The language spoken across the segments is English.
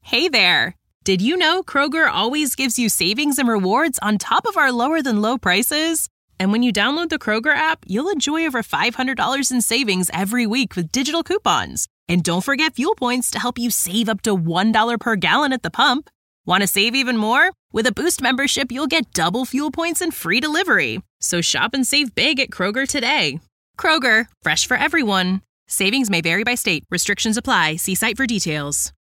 Hey there! Did you know Kroger always gives you savings and rewards on top of our lower-than-low prices? And when you download the Kroger app, you'll enjoy over $500 in savings every week with digital coupons. And don't forget fuel points to help you save up to $1 per gallon at the pump. Want to save even more? With a Boost membership, you'll get double fuel points and free delivery. So shop and save big at Kroger today. Kroger, fresh for everyone. Savings may vary by state. Restrictions apply. See site for details.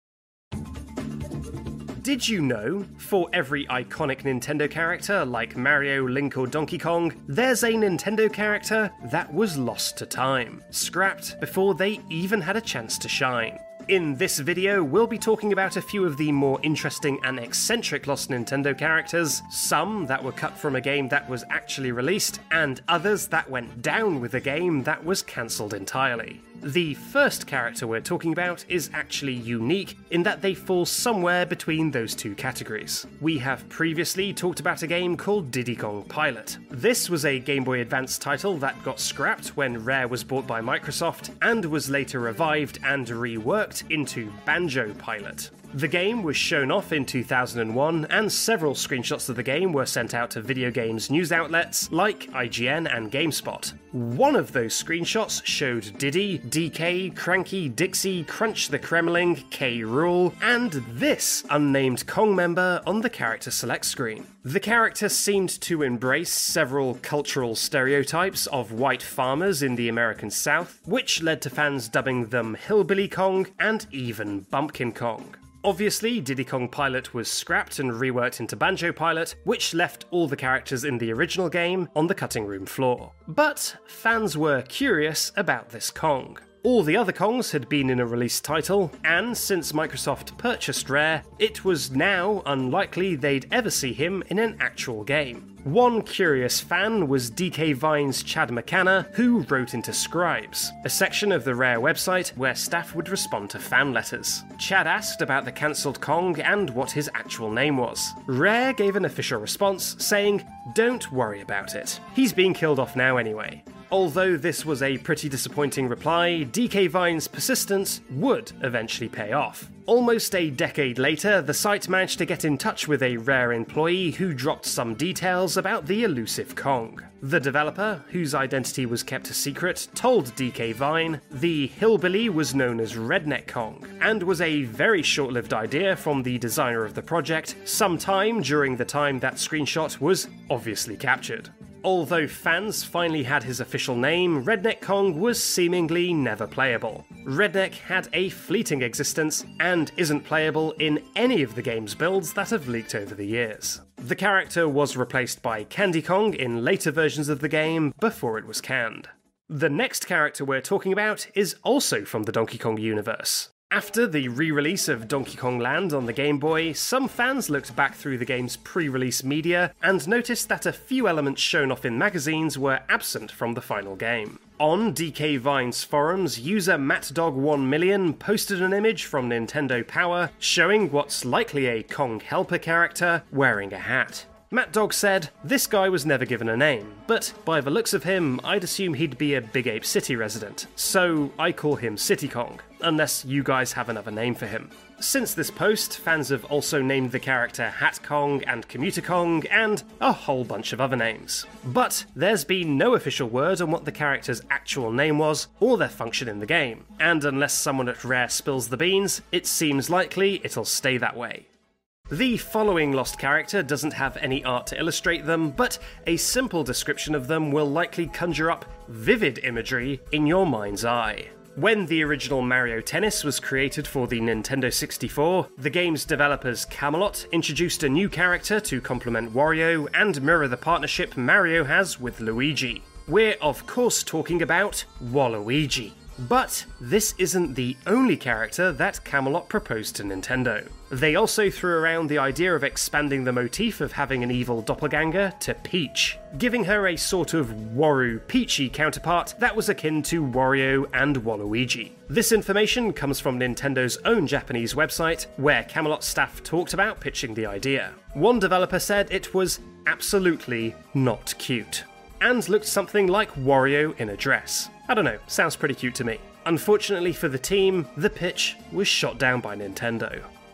Did you know, for every iconic Nintendo character like Mario, Link or Donkey Kong, there's a Nintendo character that was lost to time, scrapped before they even had a chance to shine. In this video, we'll be talking about a few of the more interesting and eccentric lost Nintendo characters, some that were cut from a game that was actually released, and others that went down with a game that was cancelled entirely. The first character we're talking about is actually unique in that they fall somewhere between those two categories. We have previously talked about a game called Diddy Kong Pilot. This was a Game Boy Advance title that got scrapped when Rare was bought by Microsoft and was later revived and reworked into Banjo Pilot. The game was shown off in 2001, and several screenshots of the game were sent out to video games news outlets like IGN and GameSpot. One of those screenshots showed Diddy, DK, Cranky, Dixie, Crunch the Kremling, K. Rool, and this unnamed Kong member on the character select screen. The character seemed to embrace several cultural stereotypes of white farmers in the American South, which led to fans dubbing them Hillbilly Kong and even Bumpkin Kong. Obviously, Diddy Kong Pilot was scrapped and reworked into Banjo Pilot, which left all the characters in the original game on the cutting room floor. But fans were curious about this Kong. All the other Kongs had been in a released title, and since Microsoft purchased Rare, it was now unlikely they'd ever see him in an actual game. One curious fan was DK Vine's Chad McCanna, who wrote into Scribes, a section of the Rare website where staff would respond to fan letters. Chad asked about the cancelled Kong and what his actual name was. Rare gave an official response saying, "Don't worry about it. He's being killed off now anyway." Although this was a pretty disappointing reply, DK Vine's persistence would eventually pay off. Almost a decade later, the site managed to get in touch with a Rare employee who dropped some details about the elusive Kong. The developer, whose identity was kept a secret, told DK Vine the hillbilly was known as Redneck Kong, and was a very short-lived idea from the designer of the project, sometime during the time that screenshot was obviously captured. Although fans finally had his official name, Redneck Kong was seemingly never playable. Redneck had a fleeting existence and isn't playable in any of the game's builds that have leaked over the years. The character was replaced by Candy Kong in later versions of the game before it was canned. The next character we're talking about is also from the Donkey Kong universe. After the re-release of Donkey Kong Land on the Game Boy, some fans looked back through the game's pre-release media and noticed that a few elements shown off in magazines were absent from the final game. On DK Vine's forums, user MattDog1Million posted an image from Nintendo Power showing what's likely a Kong helper character wearing a hat. MattDog said, "This guy was never given a name, but by the looks of him, I'd assume he'd be a Big Ape City resident, so I call him City Kong, unless you guys have another name for him." Since this post, fans have also named the character Hat Kong and Commuter Kong, and a whole bunch of other names. But there's been no official word on what the character's actual name was, or their function in the game, and unless someone at Rare spills the beans, it seems likely it'll stay that way. The following lost character doesn't have any art to illustrate them, but a simple description of them will likely conjure up vivid imagery in your mind's eye. When the original Mario Tennis was created for the Nintendo 64, the game's developers Camelot introduced a new character to complement Wario and mirror the partnership Mario has with Luigi. We're of course talking about Waluigi. But this isn't the only character that Camelot proposed to Nintendo. They also threw around the idea of expanding the motif of having an evil doppelganger to Peach, giving her a sort of Waru-Peachy counterpart that was akin to Wario and Waluigi. This information comes from Nintendo's own Japanese website, where Camelot staff talked about pitching the idea. One developer said it was absolutely not cute, and looked something like Wario in a dress. I don't know, sounds pretty cute to me. Unfortunately for the team, the pitch was shot down by Nintendo.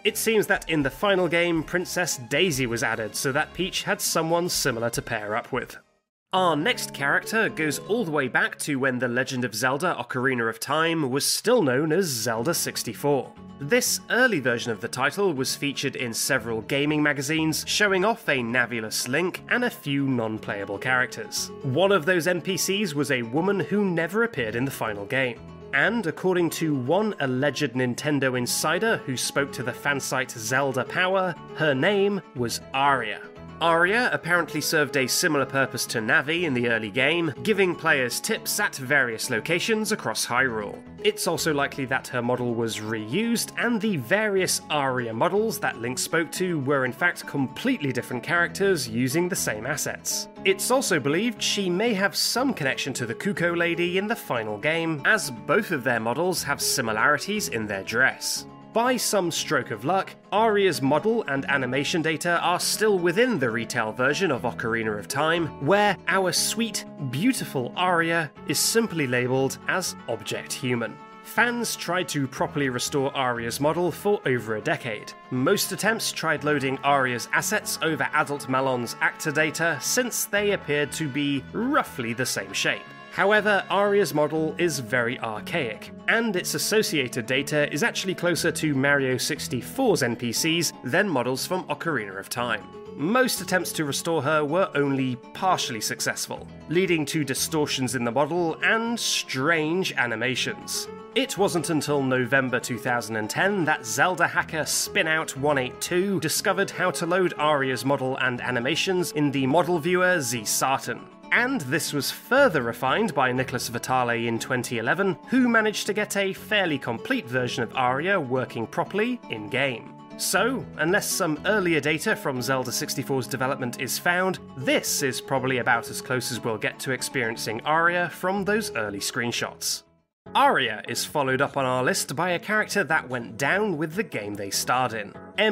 It seems that in the final game, Princess Daisy was added so that Peach had someone similar to pair up with. Our next character goes all the way back to when The Legend of Zelda Ocarina of Time was still known as Zelda 64. This early version of the title was featured in several gaming magazines, showing off a Navulus Link and a few non-playable characters. One of those NPCs was a woman who never appeared in the final game. And according to one alleged Nintendo insider who spoke to the fansite Zelda Power, her name was Aria. Aria apparently served a similar purpose to Navi in the early game, giving players tips at various locations across Hyrule. It's also likely that her model was reused, and the various Aria models that Link spoke to were in fact completely different characters using the same assets. It's also believed she may have some connection to the Kuko Lady in the final game, as both of their models have similarities in their dress. By some stroke of luck, Aria's model and animation data are still within the retail version of Ocarina of Time, where our sweet, beautiful Aria is simply labelled as Object Human. Fans tried to properly restore Aria's model for over a decade. Most attempts tried loading Aria's assets over Adult Malon's actor data, since they appeared to be roughly the same shape. However, Aria's model is very archaic, and its associated data is actually closer to Mario 64's NPCs than models from Ocarina of Time. Most attempts to restore her were only partially successful, leading to distortions in the model and strange animations. It wasn't until November 2010 that Zelda hacker Spinout182 discovered how to load Aria's model and animations in the model viewer ZSartan. And this was further refined by Nicholas Vitale in 2011, who managed to get a fairly complete version of Aria working properly in-game. So, unless some earlier data from Zelda 64's development is found, this is probably about as close as we'll get to experiencing Aria from those early screenshots. Aria is followed up on our list by a character that went down with the game they starred in.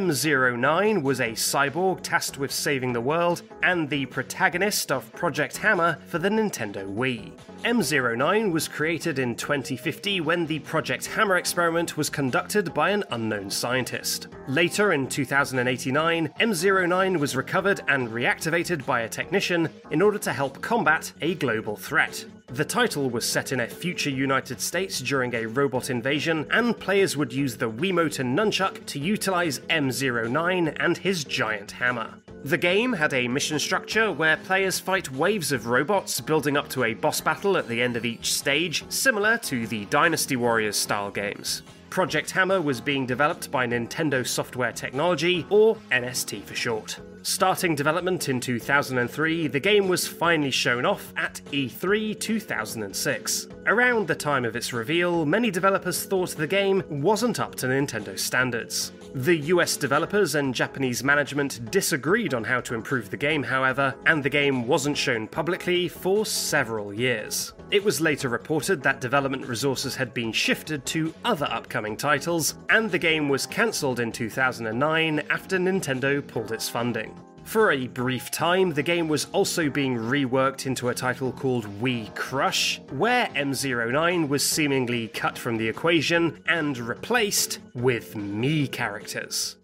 M09 was a cyborg tasked with saving the world and the protagonist of Project Hammer for the Nintendo Wii. M09 was created in 2050 when the Project Hammer experiment was conducted by an unknown scientist. Later in 2089, M09 was recovered and reactivated by a technician in order to help combat a global threat. The title was set in a future United States during a robot invasion, and players would use the Wiimote and Nunchuck to utilize M09 and his giant hammer. The game had a mission structure where players fight waves of robots building up to a boss battle at the end of each stage, similar to the Dynasty Warriors style games. Project Hammer was being developed by Nintendo Software Technology, or NST for short. Starting development in 2003, the game was finally shown off at E3 2006. Around the time of its reveal, many developers thought the game wasn't up to Nintendo standards. The US developers and Japanese management disagreed on how to improve the game, however, and the game wasn't shown publicly for several years. It was later reported that development resources had been shifted to other upcoming titles, and the game was cancelled in 2009 after Nintendo pulled its funding. For a brief time, the game was also being reworked into a title called Wii Crush, where M09 was seemingly cut from the equation and replaced with Mii characters.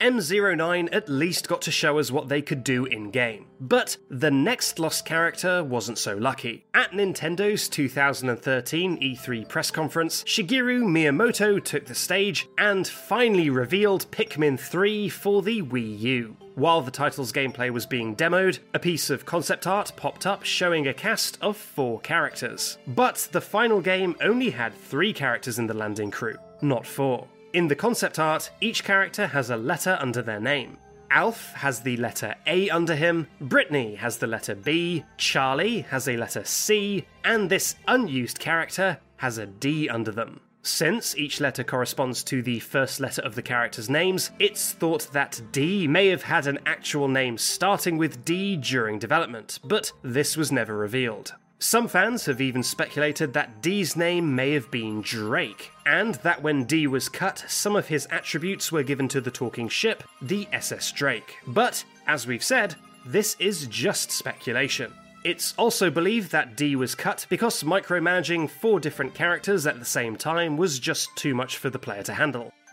M09 at least got to show us what they could do in-game. But the next lost character wasn't so lucky. At Nintendo's 2013 E3 press conference, Shigeru Miyamoto took the stage and finally revealed Pikmin 3 for the Wii U. While the title's gameplay was being demoed, a piece of concept art popped up showing a cast of 4 characters. But the final game only had 3 characters in the landing crew, not 4. In the concept art, each character has a letter under their name. Alf has the letter A under him, Brittany has the letter B, Charlie has a letter C, and this unused character has a D under them. Since each letter corresponds to the first letter of the characters' names, it's thought that D may have had an actual name starting with D during development, but this was never revealed. Some fans have even speculated that D's name may have been Drake, and that when D was cut, some of his attributes were given to the talking ship, the SS Drake. But, as we've said, this is just speculation. It's also believed that D was cut because micromanaging 4 different characters at the same time was just too much for the player to handle.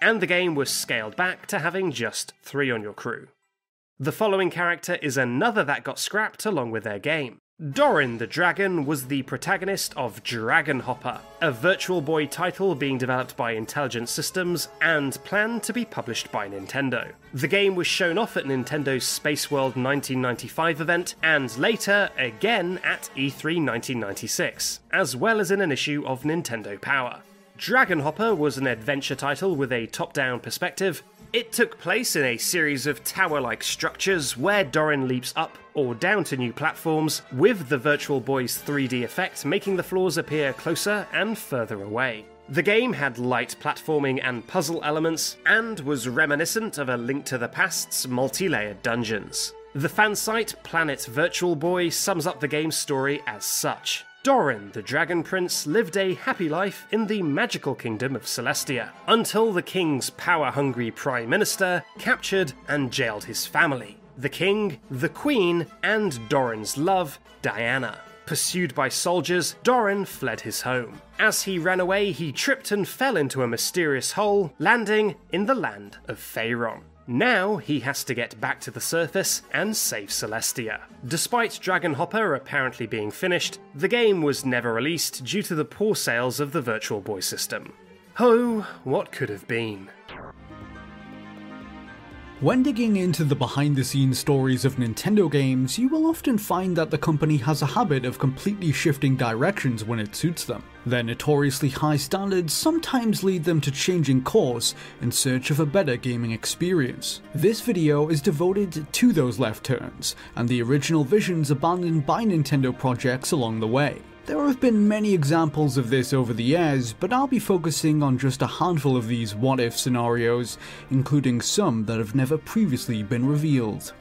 and the game was scaled back to having just 3 on your crew. The following character is another that got scrapped along with their game. Dorin the Dragon was the protagonist of Dragon Hopper, a Virtual Boy title being developed by Intelligent Systems and planned to be published by Nintendo. The game was shown off at Nintendo's Space World 1995 event, and later again at E3 1996, as well as in an issue of Nintendo Power. Dragon Hopper was an adventure title with a top-down perspective. It took place in a series of tower-like structures where Dorin leaps up or down to new platforms, with the Virtual Boy's 3D effect making the floors appear closer and further away. The game had light platforming and puzzle elements, and was reminiscent of A Link to the Past's multi-layered dungeons. The fan site Planet Virtual Boy sums up the game's story as such. Dorin, the Dragon Prince, lived a happy life in the magical kingdom of Celestia, until the king's power-hungry prime minister captured and jailed his family, the king, the queen, and Dorin's love, Diana. Pursued by soldiers, Dorin fled his home. As he ran away, he tripped and fell into a mysterious hole, landing in the land of Faerun. Now he has to get back to the surface and save Celestia. Despite Dragon Hopper apparently being finished, the game was never released due to the poor sales of the Virtual Boy system. Oh, what could have been. When digging into the behind-the-scenes stories of Nintendo games, you will often find that the company has a habit of completely shifting directions when it suits them. Their notoriously high standards sometimes lead them to changing course in search of a better gaming experience. This video is devoted to those left turns, and the original visions abandoned by Nintendo projects along the way. There have been many examples of this over the years, but I'll be focusing on just a handful of these what-if scenarios, including some that have never previously been revealed.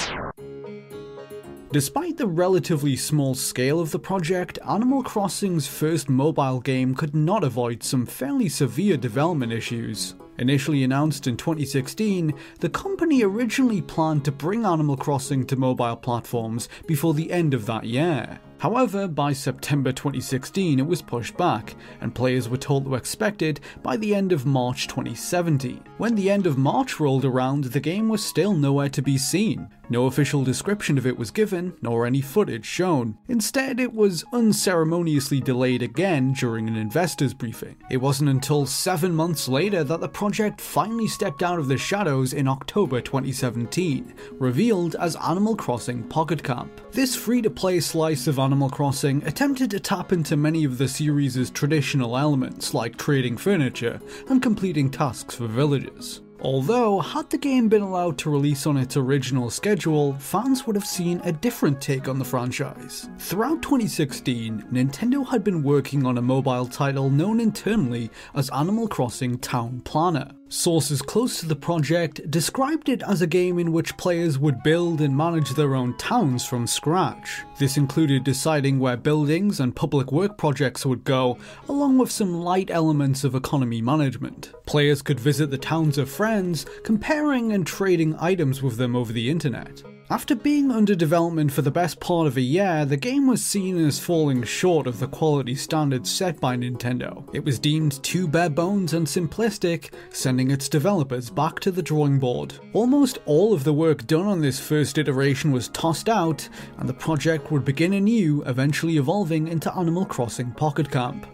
Despite the relatively small scale of the project, Animal Crossing's first mobile game could not avoid some fairly severe development issues. Initially announced in 2016, the company originally planned to bring Animal Crossing to mobile platforms before the end of that year. However, by September 2016 it was pushed back, and players were told to expect it by the end of March 2017. When the end of March rolled around, the game was still nowhere to be seen. No official description of it was given, nor any footage shown. Instead, it was unceremoniously delayed again during an investors briefing. It wasn't until 7 months later that the project finally stepped out of the shadows in October 2017, revealed as Animal Crossing Pocket Camp. This free-to-play slice of Animal Crossing attempted to tap into many of the series' traditional elements, like trading furniture and completing tasks for villagers. Although, had the game been allowed to release on its original schedule, fans would have seen a different take on the franchise. Throughout 2016, Nintendo had been working on a mobile title known internally as Animal Crossing Town Planner. Sources close to the project described it as a game in which players would build and manage their own towns from scratch. This included deciding where buildings and public work projects would go, along with some light elements of economy management. Players could visit the towns of friends, comparing and trading items with them over the internet. After being under development for the best part of a year, the game was seen as falling short of the quality standards set by Nintendo. It was deemed too bare bones and simplistic, sending its developers back to the drawing board. Almost all of the work done on this first iteration was tossed out, and the project would begin anew, eventually evolving into Animal Crossing Pocket Camp.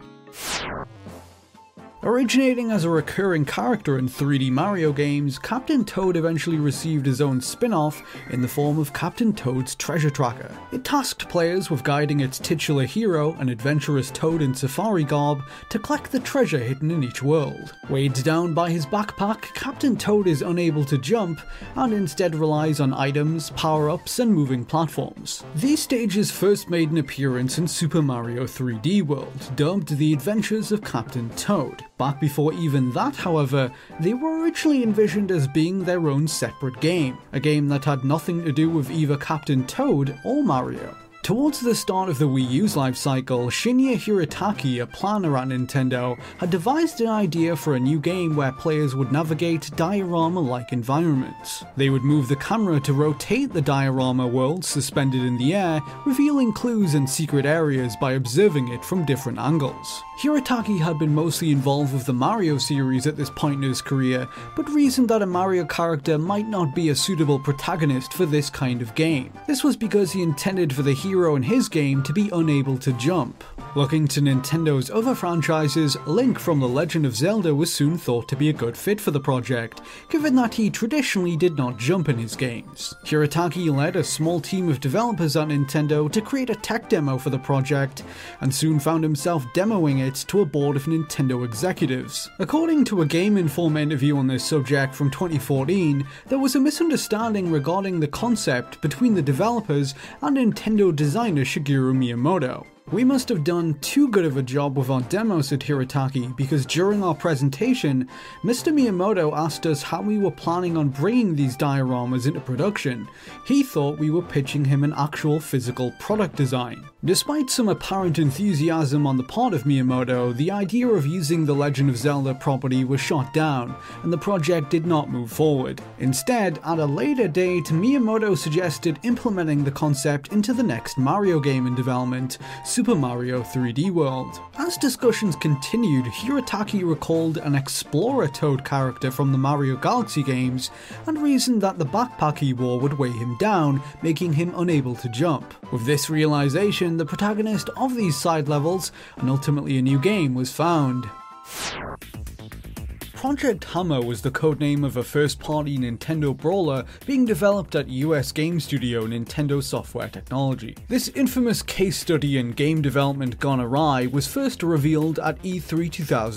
Originating as a recurring character in 3D Mario games, Captain Toad eventually received his own spin-off in the form of Captain Toad's Treasure Tracker. It tasked players with guiding its titular hero, an adventurous Toad in safari garb, to collect the treasure hidden in each world. Weighed down by his backpack, Captain Toad is unable to jump, and instead relies on items, power-ups, and moving platforms. These stages first made an appearance in Super Mario 3D World, dubbed The Adventures of Captain Toad. Back before even that, however, they were originally envisioned as being their own separate game, a game that had nothing to do with either Captain Toad or Mario. Towards the start of the Wii U's life cycle, Shinya Hirataki, a planner at Nintendo, had devised an idea for a new game where players would navigate diorama-like environments. They would move the camera to rotate the diorama world suspended in the air, revealing clues and secret areas by observing it from different angles. Hirataki had been mostly involved with the Mario series at this point in his career, but reasoned that a Mario character might not be a suitable protagonist for this kind of game. This was because he intended for the hero in his game to be unable to jump. Looking to Nintendo's other franchises, Link from The Legend of Zelda was soon thought to be a good fit for the project, given that he traditionally did not jump in his games. Hirataki led a small team of developers at Nintendo to create a tech demo for the project, and soon found himself demoing it to a board of Nintendo executives. According to a Game Informer interview on this subject from 2014, there was a misunderstanding regarding the concept between the developers and Nintendo designer Shigeru Miyamoto. "We must have done too good of a job with our demo," said Hirataki, "because during our presentation, Mr. Miyamoto asked us how we were planning on bringing these dioramas into production. He thought we were pitching him an actual physical product design." Despite some apparent enthusiasm on the part of Miyamoto, the idea of using the Legend of Zelda property was shot down, and the project did not move forward. Instead, at a later date, Miyamoto suggested implementing the concept into the next Mario game in development, Super Mario 3D World. As discussions continued, Hirataki recalled an Explorer Toad character from the Mario Galaxy games, and reasoned that the backpack he wore would weigh him down, making him unable to jump. With this realization, the protagonist of these side levels, and ultimately a new game, was found. Project Hammer was the codename of a first-party Nintendo brawler being developed at US game studio Nintendo Software Technology. This infamous case study in game development gone awry was first revealed at E3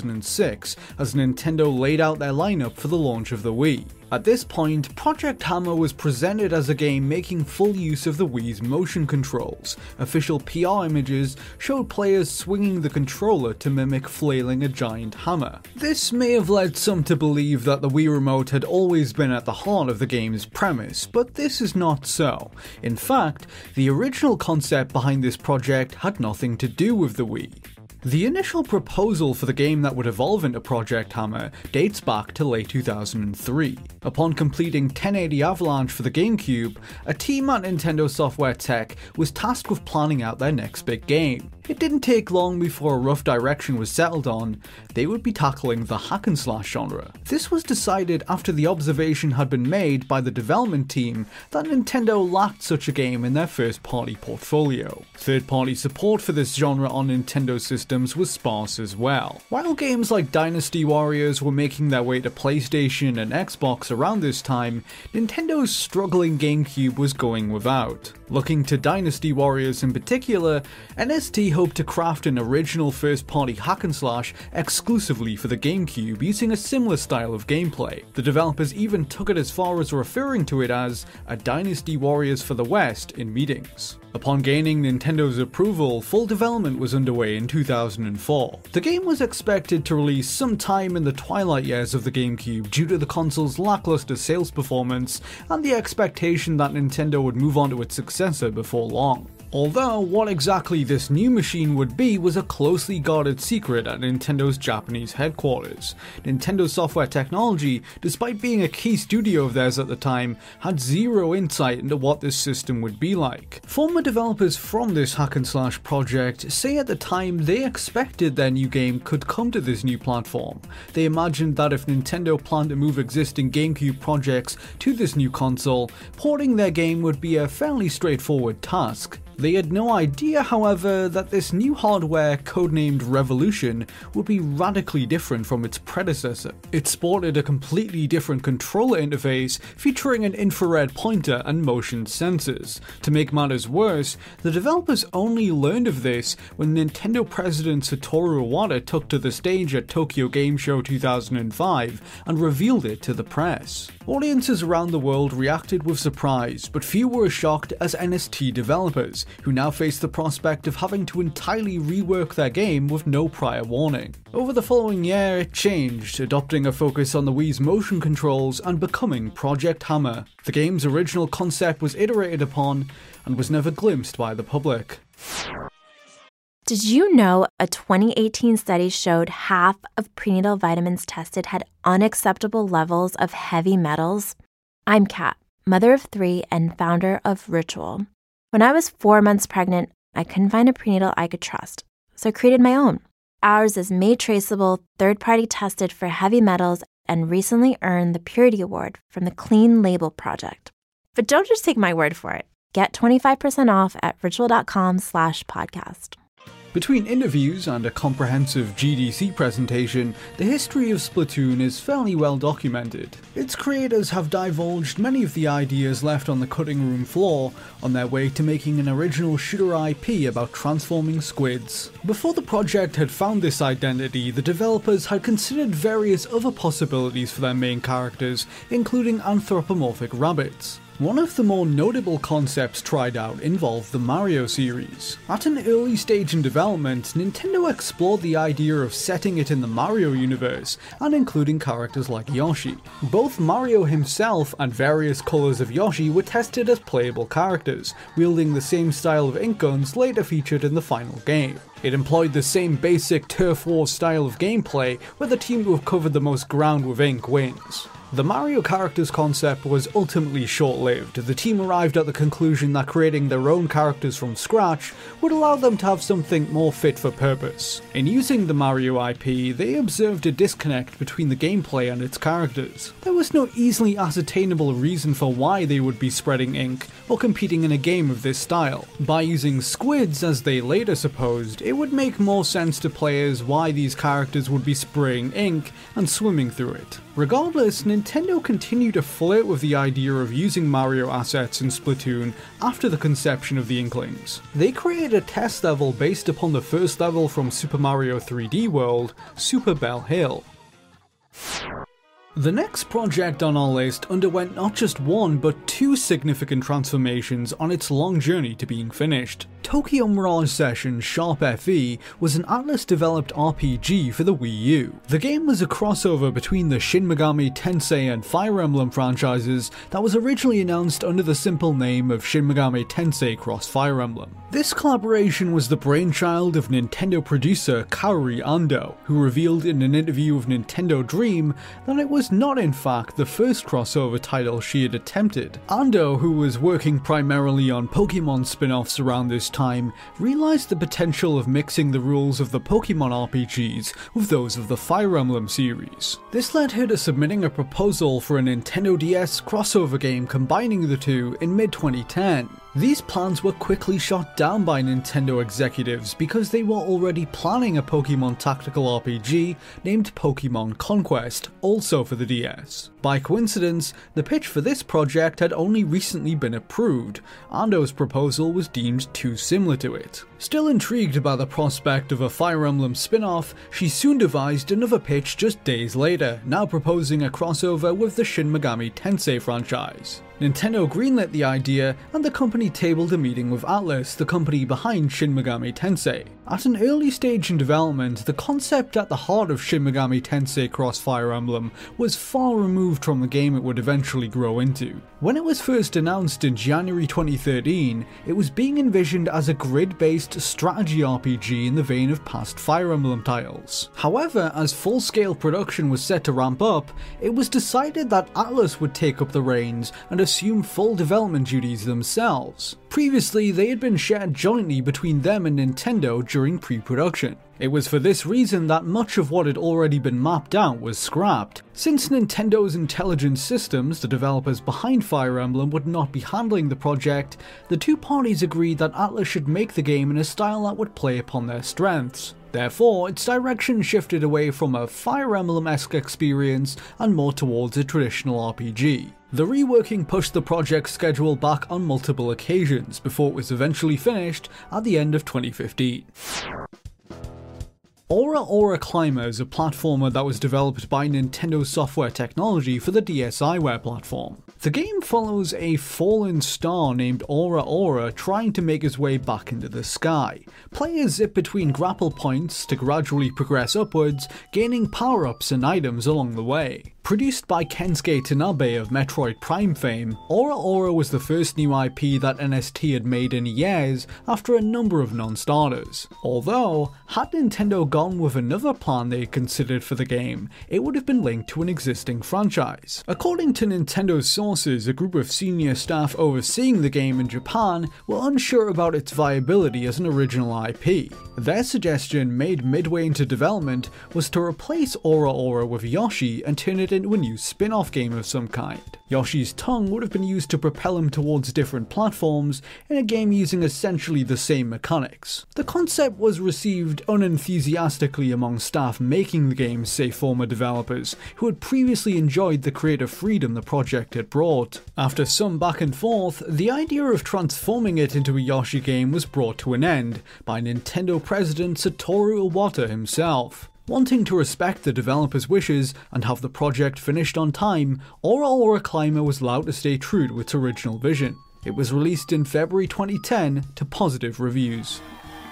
2006 as Nintendo laid out their lineup for the launch of the Wii. At this point, Project Hammer was presented as a game making full use of the Wii's motion controls. Official PR images showed players swinging the controller to mimic flailing a giant hammer. This may have led some to believe that the Wii Remote had always been at the heart of the game's premise, but this is not so. In fact, the original concept behind this project had nothing to do with the Wii. The initial proposal for the game that would evolve into Project Hammer dates back to late 2003. Upon completing 1080 Avalanche for the GameCube, a team at Nintendo Software Tech was tasked with planning out their next big game. It didn't take long before a rough direction was settled on. They would be tackling the hack and slash genre. This was decided after the observation had been made by the development team that Nintendo lacked such a game in their first-party portfolio. Third-party support for this genre on Nintendo systems was sparse as well. While games like Dynasty Warriors were making their way to PlayStation and Xbox around this time, Nintendo's struggling GameCube was going without. Looking to Dynasty Warriors in particular, NST hoped to craft an original first-party hack and slash exclusively for the GameCube using a similar style of gameplay. The developers even took it as far as referring to it as a Dynasty Warriors for the West in meetings. Upon gaining Nintendo's approval, full development was underway in 2004. The game was expected to release sometime in the twilight years of the GameCube due to the console's lackluster sales performance and the expectation that Nintendo would move on to its successor before long. Although what exactly this new machine would be was a closely guarded secret at Nintendo's Japanese headquarters. Nintendo Software Technology, despite being a key studio of theirs at the time, had zero insight into what this system would be like. Former developers from this hack and slash project say at the time they expected their new game could come to this new platform. They imagined that if Nintendo planned to move existing GameCube projects to this new console, porting their game would be a fairly straightforward task. They had no idea, however, that this new hardware, codenamed Revolution, would be radically different from its predecessor. It sported a completely different controller interface featuring an infrared pointer and motion sensors. To make matters worse, the developers only learned of this when Nintendo president Satoru Iwata took to the stage at Tokyo Game Show 2005 and revealed it to the press. Audiences around the world reacted with surprise, but few were as shocked as NST developers, who now face the prospect of having to entirely rework their game with no prior warning. Over the following year, it changed, adopting a focus on the Wii's motion controls and becoming Project Hammer. The game's original concept was iterated upon and was never glimpsed by the public. Did you know a 2018 study showed half of prenatal vitamins tested had unacceptable levels of heavy metals? I'm Kat, mother of 3 and founder of Ritual. When I was 4 months pregnant, I couldn't find a prenatal I could trust, so I created my own. Ours is made traceable, third-party tested for heavy metals, and recently earned the Purity Award from the Clean Label Project. But don't just take my word for it. Get 25% off at ritual.com/podcast. Between interviews and a comprehensive GDC presentation, the history of Splatoon is fairly well documented. Its creators have divulged many of the ideas left on the cutting room floor on their way to making an original shooter IP about transforming squids. Before the project had found this identity, the developers had considered various other possibilities for their main characters, including anthropomorphic rabbits. One of the more notable concepts tried out involved the Mario series. At an early stage in development, Nintendo explored the idea of setting it in the Mario universe and including characters like Yoshi. Both Mario himself and various colours of Yoshi were tested as playable characters, wielding the same style of ink guns later featured in the final game. It employed the same basic turf war style of gameplay, where the team who have covered the most ground with ink wins. The Mario characters concept was ultimately short-lived. The team arrived at the conclusion that creating their own characters from scratch would allow them to have something more fit for purpose. In using the Mario IP, they observed a disconnect between the gameplay and its characters. There was no easily ascertainable reason for why they would be spreading ink or competing in a game of this style. By using squids, as they later supposed, it would make more sense to players why these characters would be spraying ink and swimming through it. Regardless, Nintendo continued to flirt with the idea of using Mario assets in Splatoon after the conception of the Inklings. They created a test level based upon the first level from Super Mario 3D World, Super Bell Hill. The next project on our list underwent not just one but 2 significant transformations on its long journey to being finished. Tokyo Mirage Session Sharp FE was an Atlus-developed RPG for the Wii U. The game was a crossover between the Shin Megami Tensei and Fire Emblem franchises that was originally announced under the simple name of Shin Megami Tensei Cross Fire Emblem. This collaboration was the brainchild of Nintendo producer Kaori Ando, who revealed in an interview with Nintendo Dream that it was not in fact the first crossover title she had attempted. Ando, who was working primarily on Pokemon spin-offs around this time, realized the potential of mixing the rules of the Pokemon RPGs with those of the Fire Emblem series. This led her to submitting a proposal for a Nintendo DS crossover game combining the two in mid-2010. These plans were quickly shot down by Nintendo executives because they were already planning a Pokemon tactical RPG named Pokemon Conquest, also for the DS. By coincidence, the pitch for this project had only recently been approved. Ando's proposal was deemed too similar to it. Still intrigued by the prospect of a Fire Emblem spin-off, she soon devised another pitch just days later, now proposing a crossover with the Shin Megami Tensei franchise. Nintendo greenlit the idea, and the company tabled a meeting with Atlus, the company behind Shin Megami Tensei. At an early stage in development, the concept at the heart of Shin Megami Tensei Cross Fire Emblem was far removed from the game it would eventually grow into. When it was first announced in January 2013, it was being envisioned as a grid-based strategy RPG in the vein of past Fire Emblem titles. However, as full-scale production was set to ramp up, it was decided that Atlus would take up the reins and assume full development duties themselves. Previously, they had been shared jointly between them and Nintendo during pre-production. It was for this reason that much of what had already been mapped out was scrapped. Since Nintendo's Intelligent Systems, the developers behind Fire Emblem, would not be handling the project, the two parties agreed that Atlus should make the game in a style that would play upon their strengths. Therefore, its direction shifted away from a Fire Emblem-esque experience and more towards a traditional RPG. The reworking pushed the project's schedule back on multiple occasions before it was eventually finished at the end of 2015. Aura Climber is a platformer that was developed by Nintendo Software Technology for the DSiWare platform. The game follows a fallen star named Aura Aura trying to make his way back into the sky. Players zip between grapple points to gradually progress upwards, gaining power-ups and items along the way. Produced by Kensuke Tanabe of Metroid Prime fame, Aura Aura was the first new IP that NST had made in years after a number of non-starters. Although, had Nintendo gone with another plan they had considered for the game, it would have been linked to an existing franchise. According to Nintendo's sources, a group of senior staff overseeing the game in Japan were unsure about its viability as an original IP. Their suggestion, made midway into development, was to replace Aura Aura with Yoshi and turn it into a new spin-off game of some kind. Yoshi's tongue would have been used to propel him towards different platforms in a game using essentially the same mechanics. The concept was received unenthusiastically among staff making the game, say former developers, who had previously enjoyed the creative freedom the project had brought. After some back and forth, the idea of transforming it into a Yoshi game was brought to an end by Nintendo president Satoru Iwata himself. Wanting to respect the developers' wishes and have the project finished on time, Aura Aura Climber was allowed to stay true to its original vision. It was released in February 2010 to positive reviews.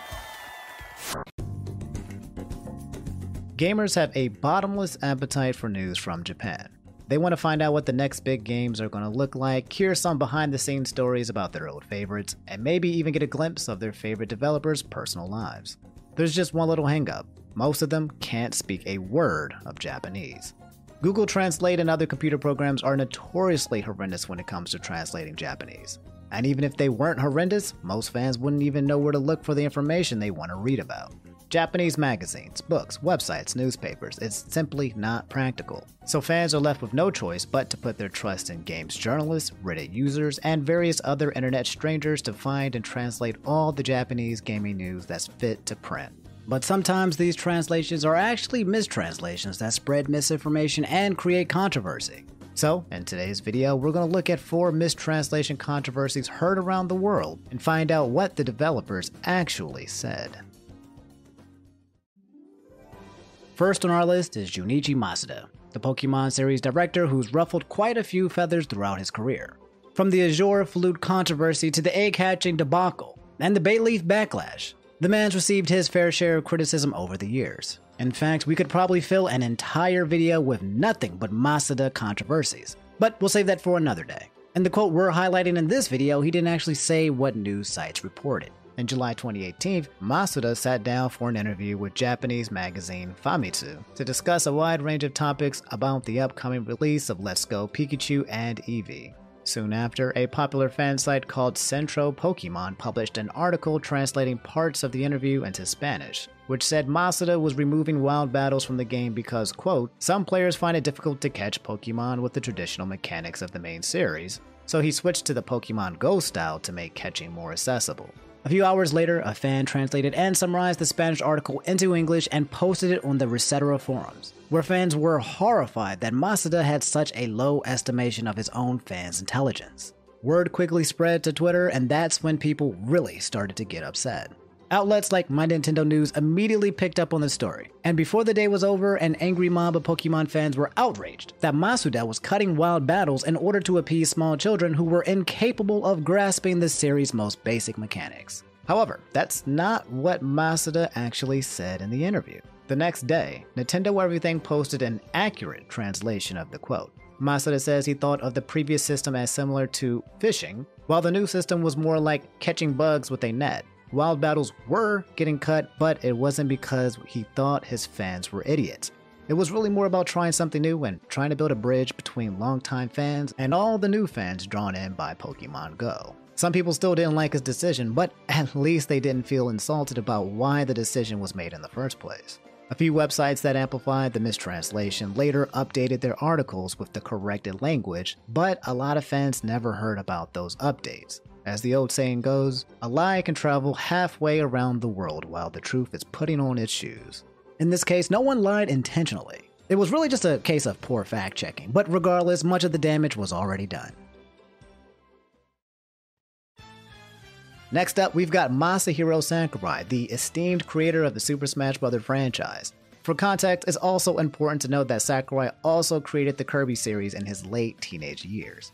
Gamers have a bottomless appetite for news from Japan. They want to find out what the next big games are going to look like, hear some behind-the-scenes stories about their old favorites, and maybe even get a glimpse of their favorite developers' personal lives. There's just one little hang-up. Most of them can't speak a word of Japanese. Google Translate and other computer programs are notoriously horrendous when it comes to translating Japanese. And even if they weren't horrendous, most fans wouldn't even know where to look for the information they want to read about. Japanese magazines, books, websites, newspapers, it's simply not practical. So fans are left with no choice but to put their trust in games journalists, Reddit users, and various other internet strangers to find and translate all the Japanese gaming news that's fit to print. But sometimes these translations are actually mistranslations that spread misinformation and create controversy. So, in today's video, we're going to look at 4 mistranslation controversies heard around the world and find out what the developers actually said. First on our list is Junichi Masuda, the Pokemon series director who's ruffled quite a few feathers throughout his career. From the Azure Flute controversy to the egg-hatching debacle and the Bayleaf backlash, the man's received his fair share of criticism over the years. In fact, we could probably fill an entire video with nothing but Masuda controversies. But we'll save that for another day. In the quote we're highlighting in this video, he didn't actually say what news sites reported. In July 2018, Masuda sat down for an interview with Japanese magazine Famitsu to discuss a wide range of topics about the upcoming release of Let's Go Pikachu and Eevee. Soon after, a popular fan site called Centro Pokemon published an article translating parts of the interview into Spanish, which said Masuda was removing wild battles from the game because, quote, some players find it difficult to catch Pokemon with the traditional mechanics of the main series, so he switched to the Pokemon Go style to make catching more accessible. A few hours later, a fan translated and summarized the Spanish article into English and posted it on the Resetera forums, where fans were horrified that Masuda had such a low estimation of his own fans' intelligence. Word quickly spread to Twitter, and that's when people really started to get upset. Outlets like My Nintendo News immediately picked up on the story, and before the day was over, an angry mob of Pokemon fans were outraged that Masuda was cutting wild battles in order to appease small children who were incapable of grasping the series' most basic mechanics. However, that's not what Masuda actually said in the interview. The next day, Nintendo Everything posted an accurate translation of the quote. Masuda says he thought of the previous system as similar to fishing, while the new system was more like catching bugs with a net. Wild battles were getting cut, but it wasn't because he thought his fans were idiots. It was really more about trying something new and trying to build a bridge between longtime fans and all the new fans drawn in by Pokemon Go. Some people still didn't like his decision, but at least they didn't feel insulted about why the decision was made in the first place. A few websites that amplified the mistranslation later updated their articles with the corrected language, but a lot of fans never heard about those updates. As the old saying goes, a lie can travel halfway around the world while the truth is putting on its shoes. In this case, no one lied intentionally. It was really just a case of poor fact-checking, but regardless, much of the damage was already done. Next up, we've got Masahiro Sakurai, the esteemed creator of the Super Smash Bros. Franchise. For context, it's also important to note that Sakurai also created the Kirby series in his late teenage years.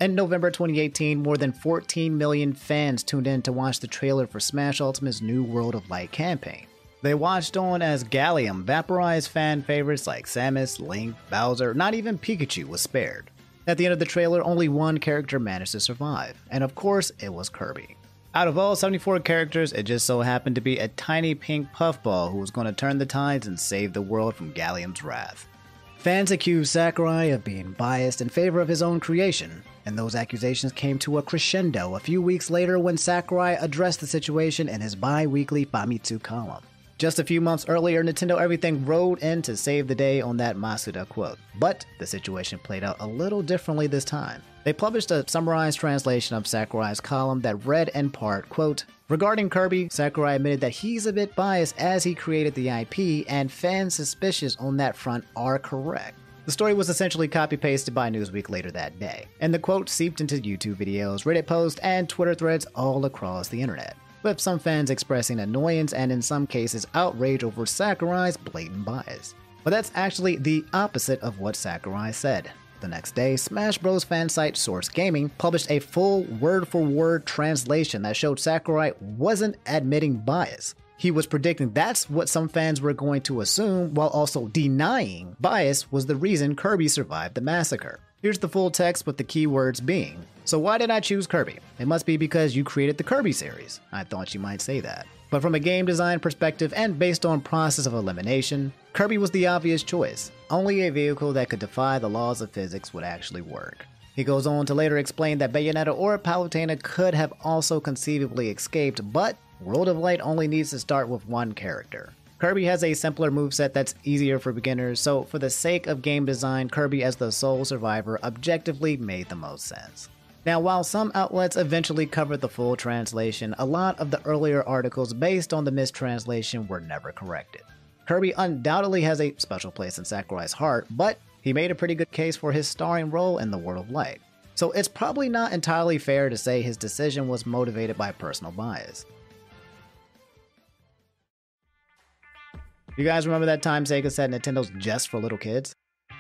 In November 2018, more than 14 million fans tuned in to watch the trailer for Smash Ultimate's new World of Light campaign. They watched on as Gallium vaporized fan favorites like Samus, Link, Bowser, not even Pikachu was spared. At the end of the trailer, only one character managed to survive, and of course, it was Kirby. Out of all 74 characters, it just so happened to be a tiny pink puffball who was going to turn the tides and save the world from Gallium's wrath. Fans accused Sakurai of being biased in favor of his own creation, and those accusations came to a crescendo a few weeks later when Sakurai addressed the situation in his bi-weekly Famitsu column. Just a few months earlier, Nintendo Everything rode in to save the day on that Masuda quote, but the situation played out a little differently this time. They published a summarized translation of Sakurai's column that read in part, quote, "Regarding Kirby, Sakurai admitted that he's a bit biased as he created the IP, and fans suspicious on that front are correct." The story was essentially copy-pasted by Newsweek later that day, and the quote seeped into YouTube videos, Reddit posts, and Twitter threads all across the internet, with some fans expressing annoyance and in some cases outrage over Sakurai's blatant bias. But that's actually the opposite of what Sakurai said. The next day, Smash Bros. Fan site Source Gaming published a full word-for-word translation that showed Sakurai wasn't admitting bias. He was predicting that's what some fans were going to assume, while also denying bias was the reason Kirby survived the massacre. Here's the full text with the keywords being, "So why did I choose Kirby? It must be because you created the Kirby series. I thought you might say that. But from a game design perspective and based on process of elimination, Kirby was the obvious choice. Only a vehicle that could defy the laws of physics would actually work." He goes on to later explain that Bayonetta or Palutena could have also conceivably escaped, but World of Light only needs to start with one character. Kirby has a simpler moveset that's easier for beginners, so for the sake of game design, Kirby as the sole survivor objectively made the most sense. Now, while some outlets eventually covered the full translation, a lot of the earlier articles based on the mistranslation were never corrected. Kirby undoubtedly has a special place in Sakurai's heart, but he made a pretty good case for his starring role in the World of Light. So it's probably not entirely fair to say his decision was motivated by personal bias. You guys remember that time Sega said Nintendo's just for little kids?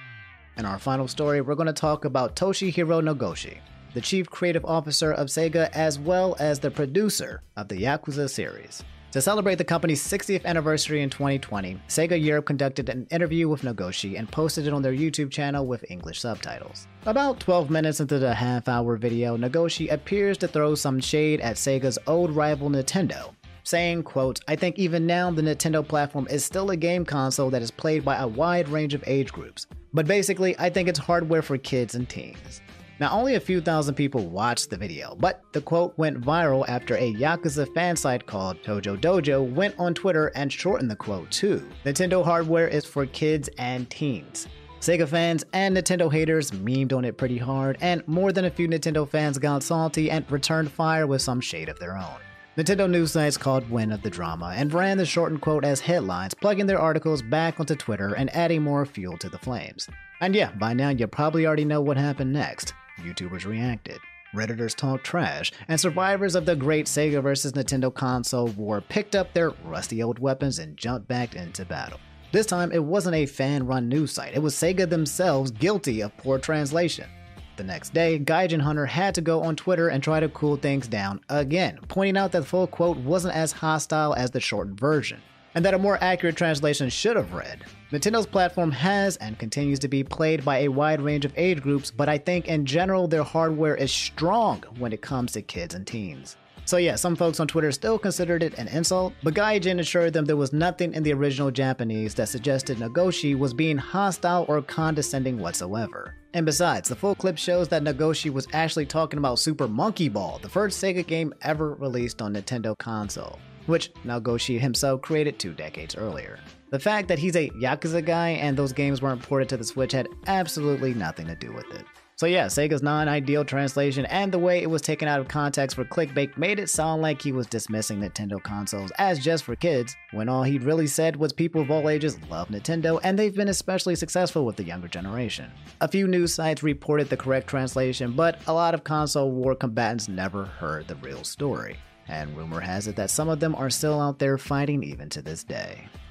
In our final story, we're going to talk about Toshihiro Nagoshi, the chief creative officer of Sega as well as the producer of the Yakuza series. To celebrate the company's 60th anniversary in 2020, Sega Europe conducted an interview with Nagoshi and posted it on their YouTube channel with English subtitles. About 12 minutes into the half-hour video, Nagoshi appears to throw some shade at Sega's old rival Nintendo, saying, quote, "I think even now the Nintendo platform is still a game console that is played by a wide range of age groups. But basically, I think it's hardware for kids and teens." Now, only a few thousand people watched the video, but the quote went viral after a Yakuza fan site called Tojo Dojo went on Twitter and shortened the quote to, "Nintendo hardware is for kids and teens." Sega fans and Nintendo haters memed on it pretty hard, and more than a few Nintendo fans got salty and returned fire with some shade of their own. Nintendo news sites called wind of the drama and ran the shortened quote as headlines, plugging their articles back onto Twitter and adding more fuel to the flames. And yeah, by now you probably already know what happened next. YouTubers reacted, Redditors talked trash, and survivors of the great Sega vs. Nintendo console war picked up their rusty old weapons and jumped back into battle. This time, it wasn't a fan-run news site, it was Sega themselves guilty of poor translation. The next day, Gaijin Hunter had to go on Twitter and try to cool things down again, pointing out that the full quote wasn't as hostile as the shortened version, and that a more accurate translation should have read, "Nintendo's platform has and continues to be played by a wide range of age groups, but I think in general their hardware is strong when it comes to kids and teens." So yeah, some folks on Twitter still considered it an insult, but Gaijin assured them there was nothing in the original Japanese that suggested Nagoshi was being hostile or condescending whatsoever. And besides, the full clip shows that Nagoshi was actually talking about Super Monkey Ball, the first Sega game ever released on Nintendo console, which Nagoshi himself created 2 decades earlier. The fact that he's a Yakuza guy and those games weren't ported to the Switch had absolutely nothing to do with it. So yeah, Sega's non-ideal translation and the way it was taken out of context for clickbait made it sound like he was dismissing Nintendo consoles as just for kids, when all he really said was people of all ages love Nintendo and they've been especially successful with the younger generation. A few news sites reported the correct translation, but a lot of console war combatants never heard the real story. And rumor has it that some of them are still out there fighting even to this day.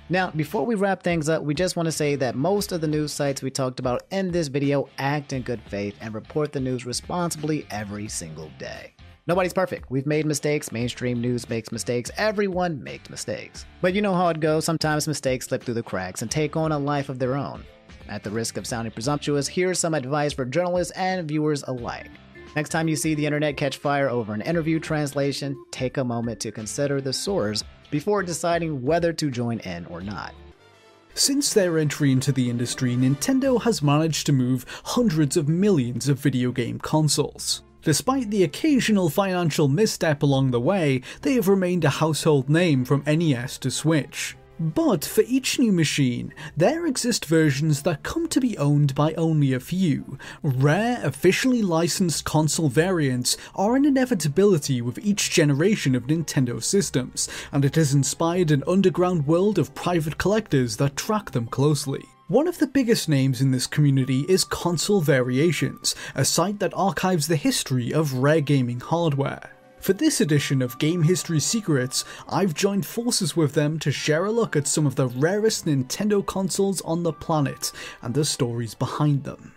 Now, before we wrap things up, we just want to say that most of the news sites we talked about in this video act in good faith and report the news responsibly every single day. Nobody's perfect. We've made mistakes. Mainstream news makes mistakes. Everyone makes mistakes. But you know how it goes. Sometimes mistakes slip through the cracks and take on a life of their own. At the risk of sounding presumptuous, here's some advice for journalists and viewers alike. Next time you see the internet catch fire over an interview translation, take a moment to consider the source before deciding whether to join in or not. Since their entry into the industry, Nintendo has managed to move hundreds of millions of video game consoles. Despite the occasional financial misstep along the way, they have remained a household name from NES to Switch. But for each new machine, there exist versions that come to be owned by only a few. Rare, officially licensed console variants are an inevitability with each generation of Nintendo systems, and it has inspired an underground world of private collectors that track them closely. One of the biggest names in this community is Console Variations, a site that archives the history of rare gaming hardware. For this edition of Game History Secrets, I've joined forces with them to share a look at some of the rarest Nintendo consoles on the planet and the stories behind them.